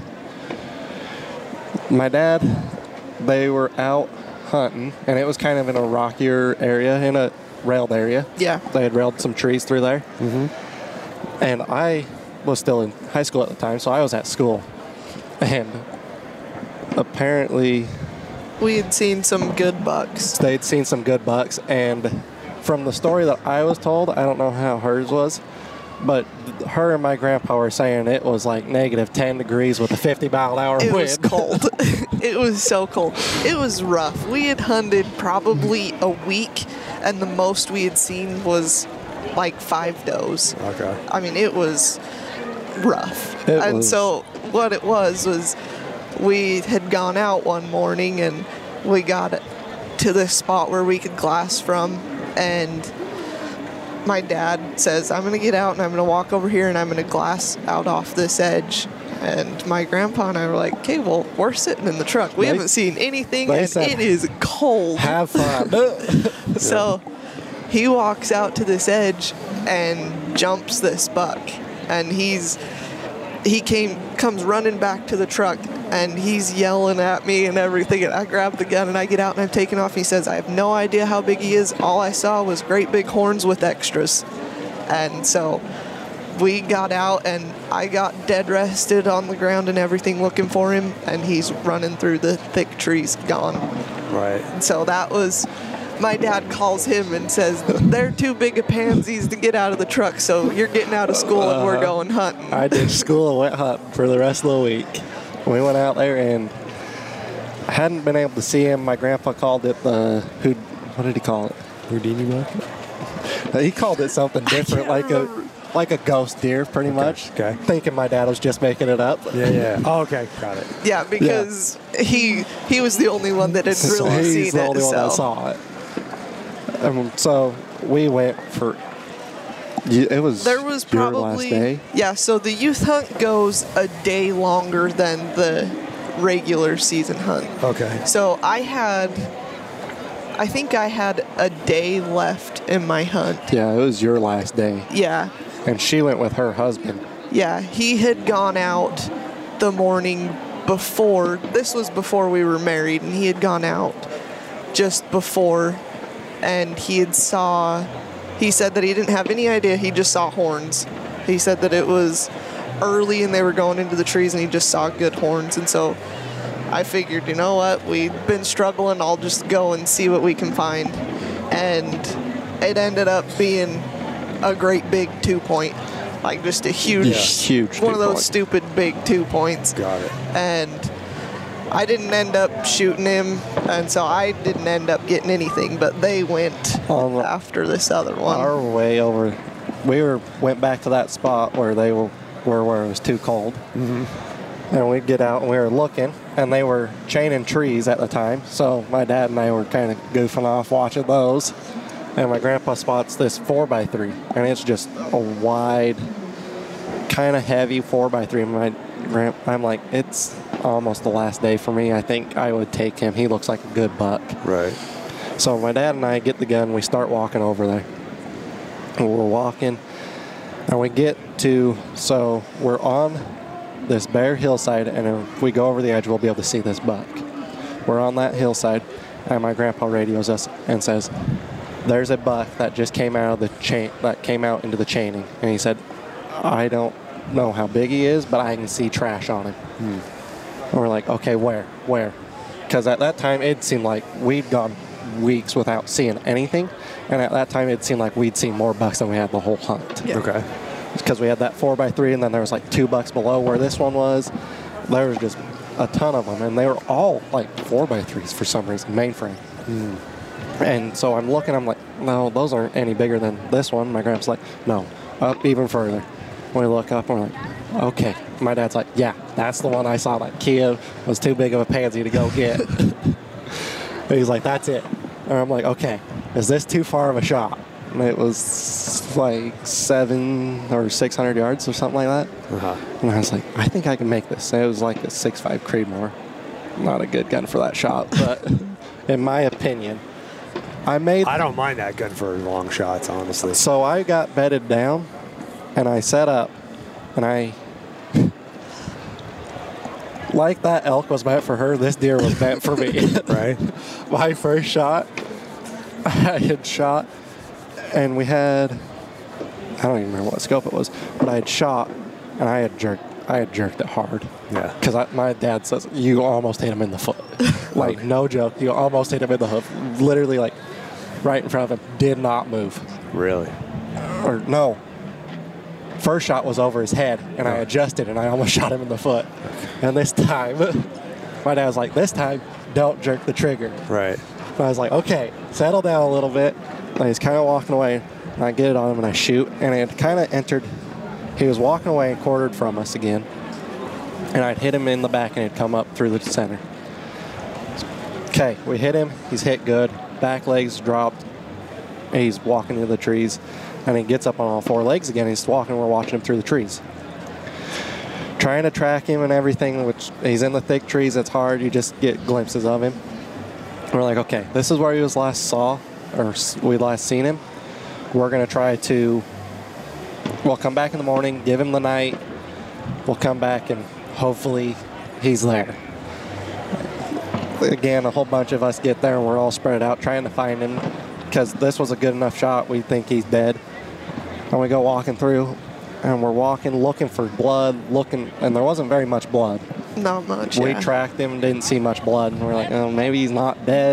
my dad, they were out hunting, and it was kind of in a rockier area, in a railed area. Yeah. They had railed some trees through there. Mm-hmm. And I was still in high school at the time, so I was at school. And apparently we had seen some good bucks. They'd seen some good bucks, and from the story that I was told, I don't know how hers was, but her and my grandpa were saying it was like negative 10 degrees with a 50-mile-an-hour wind. It was cold. It was so cold. It was rough. We had hunted probably a week, and the most we had seen was like 5 does. Okay. I mean, it was rough. So what it was we had gone out one morning, and we got to this spot where we could glass from, and my dad says, I'm going to get out and I'm going to walk over here and I'm going to glass out off this edge. And my grandpa and I were like, okay, well, we're sitting in the truck. We haven't seen anything, and it is cold. Have fun. So he walks out to this edge and jumps this buck. And he comes running back to the truck, and he's yelling at me and everything. And I grab the gun and I get out and I'm taking off. He says, I have no idea how big he is. All I saw was great big horns with extras. And so we got out, and I got dead rested on the ground and everything looking for him. And he's running through the thick trees, gone. Right. And so that was my dad calls him and says, they're too big of pansies to get out of the truck, so you're getting out of school and we're going hunting. I did school and went hunting for the rest of the week. We went out there and I hadn't been able to see him. My grandpa called it what did he call it? Houdini buck? He called it something different, like a ghost deer, pretty much. Okay. Thinking my dad was just making it up. Yeah. Oh, okay. Got it. Yeah, because he was the only one that had really seen it. He's the only one that saw it. So we went for. There was probably your last day? Yeah. So the youth hunt goes a day longer than the regular season hunt. Okay. So I think I had a day left in my hunt. Yeah, it was your last day. Yeah. And she went with her husband. Yeah, he had gone out the morning before. This was before we were married, and he had gone out just before, and he said that he didn't have any idea. He just saw horns. He said that it was early and they were going into the trees and he just saw good horns. And so I figured, you know what, we've been struggling, I'll just go and see what we can find. And it ended up being a great big 2-point, like just a huge one of those stupid big 2 points. Got it. And I didn't end up shooting him, and so I didn't end up getting anything, but they went after this other one. Our way over, we went back to that spot where they were where it was too cold. Mm-hmm. And we'd get out and we were looking, and they were chaining trees at the time. So my dad and I were kind of goofing off watching those. And my grandpa spots this 4x3, and it's just a wide, kind of heavy 4x3. I'm like, it's almost the last day for me. I think I would take him. He looks like a good buck. Right. So my dad and I get the gun. We start walking over there. And we're walking, and we get to, so we're on this bare hillside, and if we go over the edge, we'll be able to see this buck. We're on that hillside, and my grandpa radios us and says, there's a buck that just came out of the chain, that came out into the chaining. And he said, I don't know how big he is, but I can see trash on him. And we're like, okay, where? Because at that time, it seemed like we'd gone weeks without seeing anything. And at that time, it seemed like we'd seen more bucks than we had the whole hunt. Yeah. Okay. Because we had that 4x3, and then there was like 2 bucks below where this one was. There was just a ton of them, and they were all like 4x3s for some reason, mainframe. And so I'm looking, I'm like, no, those aren't any bigger than this one. My grandpa's like, no, up even further. We look up, and we're like, okay. My dad's like, yeah, that's the one I saw that Kia was too big of a pansy to go get. He's like, that's it. And I'm like, okay, is this too far of a shot? And it was like 700 or 600 yards or something like that. Uh-huh. And I was like, I think I can make this. And it was like a 6.5 Creedmoor. Not a good gun for that shot, but in my opinion, I don't mind that gun for long shots, honestly. So I got bedded down, and I set up, and like that elk was meant for her, this deer was meant for me. Right. My first shot, I had shot, and we had, I don't even remember what scope it was, but I had shot, and I had jerked it hard. Yeah. Because my dad says, you almost hit him in the foot. Like, no joke, you almost hit him in the hoof. Literally, like, right in front of him, did not move. Really? Or, no. First shot was over his head, and I adjusted, and I almost shot him in the foot. And this time, my dad was like, this time, don't jerk the trigger. Right. And I was like, okay, settle down a little bit. And he's kind of walking away, and I get it on him, and I shoot, and it kind of entered. He was walking away and quartered from us again, and I'd hit him in the back, and he'd come up through the center. Okay, we hit him. He's hit good. Back legs dropped. And he's walking into the trees, and he gets up on all 4 legs again. He's walking. We're watching him through the trees. Trying to track him and everything, which he's in the thick trees. It's hard. You just get glimpses of him. We're like, okay, this is where he was last we last seen him. We're going to try to, we'll come back in the morning, give him the night. We'll come back, and hopefully he's there. Again, a whole bunch of us get there, and we're all spread out trying to find him because this was a good enough shot. We think he's dead. And we go walking through, and we're walking, looking for blood, and there wasn't very much blood. Not much. We tracked him, didn't see much blood, and we're like, oh, maybe he's not dead.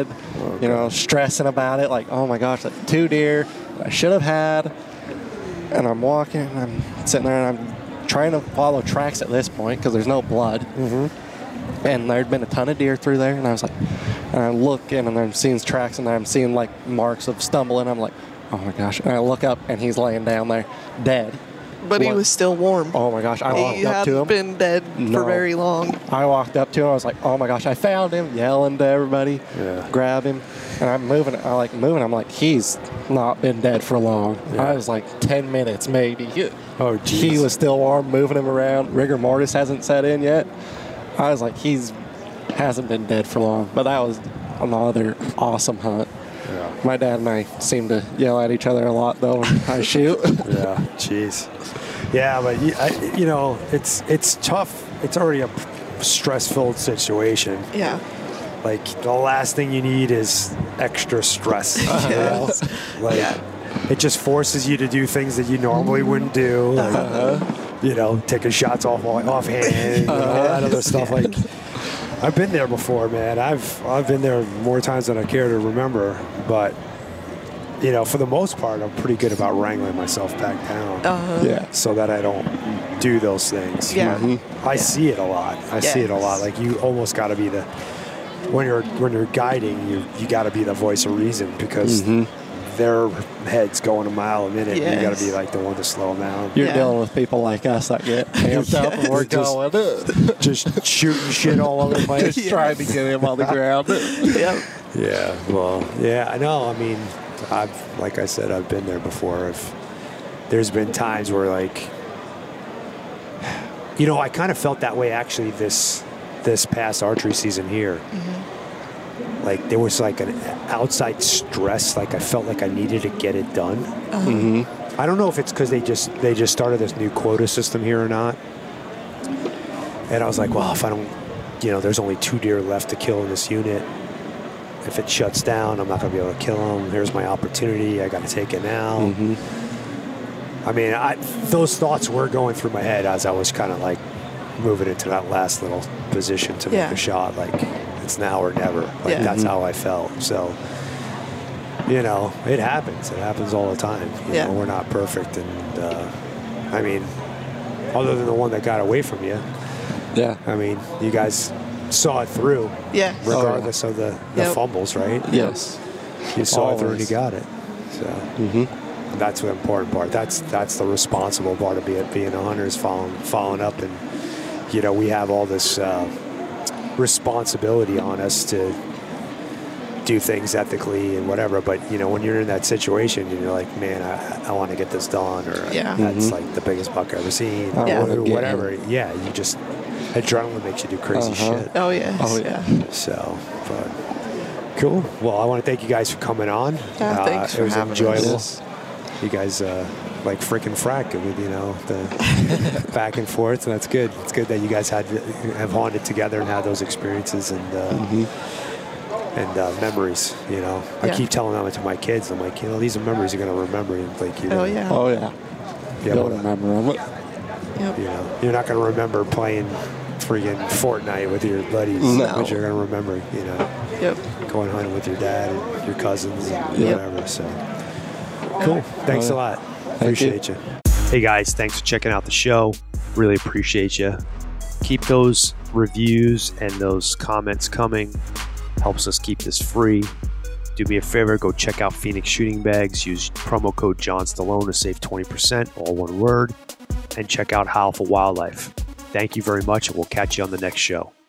you know, stressing about it, like, oh my gosh, like 2 deer I should have had. And I'm walking, and I'm sitting there, and I'm trying to follow tracks at this point because there's no blood. Mm-hmm. And there'd been a ton of deer through there, and I was like, and I'm looking, and I'm seeing tracks, and I'm seeing like marks of stumbling. I'm like, oh my gosh. And I look up, and he's laying down there, dead. But he was still warm. Oh my gosh. I walked up to him. He hadn't been dead for very long. I walked up to him. I was like, oh my gosh, I found him, yelling to everybody, grab him. And I'm moving. I'm like, he's not been dead for long. Yeah. I was like 10 minutes maybe. Oh, geez. He was still warm, moving him around. Rigor mortis hasn't set in yet. I was like, hasn't been dead for long. But that was another awesome hunt. Yeah. My dad and I seem to yell at each other a lot, though, when I shoot. Yeah, jeez. Yeah, but you know, it's tough. It's already a stress-filled situation. Yeah. Like, the last thing you need is extra stress. You know? Like, it just forces you to do things that you normally wouldn't do. Like, you know, taking shots offhand, and all that other stuff. Like, I've been there before, man. I've been there more times than I care to remember. But, you know, for the most part, I'm pretty good about wrangling myself back down. So that I don't do those things. Yeah. I see it a lot. I see it a lot. Like, you almost got to be the, when you're guiding, you got to be the voice of reason, because their head's going a mile a minute. And you got to be like the one to slow them down. You're dealing with people like us that get amped up and we're going just shooting shit all over the place. Just trying to get him on the ground. Yeah. Well, yeah, I know. I mean, like I said, I've been there before. There's been times where, like, you know, I kind of felt that way actually this past archery season here. Like, there was like an outside stress. Like, I felt like I needed to get it done. I don't know if it's because they just started this new quota system here or not. And I was like, well, if I don't, you know, there's only 2 deer left to kill in this unit. If it shuts down, I'm not going to be able to kill them. Here's my opportunity. I got to take it now. I mean, those thoughts were going through my head as I was kind of like moving into that last little position to make a shot. Like, it's now or never. Like, that's how I felt. So, you know, it happens. It happens all the time. You know, we're not perfect. And, I mean, other than the one that got away from you, I mean, you guys saw it through. Regardless of the fumbles, right? Yes. You saw it through and you got it. So that's the important part. That's the responsible part of being a hunter, is following up. And, you know, we have all this responsibility on us to do things ethically and whatever. But, you know, when you're in that situation and you're like, man, I want to get this done, or that's like the biggest buck I've ever seen, or whatever. Yeah, you just, adrenaline makes you do crazy shit. Oh, yeah. So, but cool. Well, I want to thank you guys for coming on. Thanks for having enjoyable. us. You guys like freaking frack with, you know, the back and forth, and that's good. It's good that you guys have haunted together and had those experiences and memories. You know, I keep telling them to my kids. I'm like, you know, these are memories you're gonna remember. And like, you know, You'll remember them. You know, you're not gonna remember playing freaking Fortnite with your buddies, but you're gonna remember, you know, going hunting with your dad and your cousins and whatever. So cool. Thanks a lot. Appreciate you. Hey guys, thanks for checking out the show. Really appreciate you. Keep those reviews and those comments coming. Helps us keep this free. Do me a favor, go check out Phoenix Shooting Bags. Use promo code John Stallone to save 20%, all one word. And check out Howl for Wildlife. Thank you very much, and we'll catch you on the next show.